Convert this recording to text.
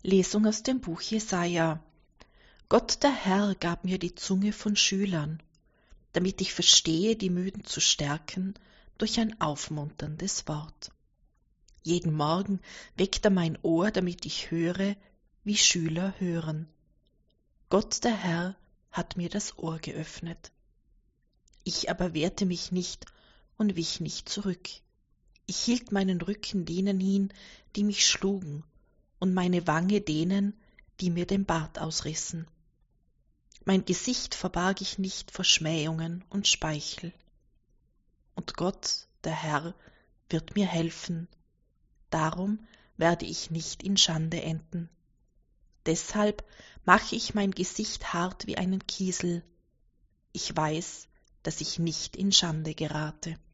Lesung aus dem Buch Jesaja. Gott der Herr gab mir die Zunge von Schülern, damit ich verstehe, die Müden zu stärken durch ein aufmunterndes Wort. Jeden Morgen weckt er mein Ohr, damit ich höre, wie Schüler hören. Gott der Herr hat mir das Ohr geöffnet. Ich aber wehrte mich nicht und wich nicht zurück. Ich hielt meinen Rücken denen hin, die mich schlugen, und meine Wange denen, die mir den Bart ausrissen. Mein Gesicht verbarg ich nicht vor Schmähungen und Speichel. Und Gott, der Herr, wird mir helfen. Darum werde ich nicht in Schande enden. Deshalb mache ich mein Gesicht hart wie einen Kiesel. Ich weiß, dass ich nicht in Schande gerate.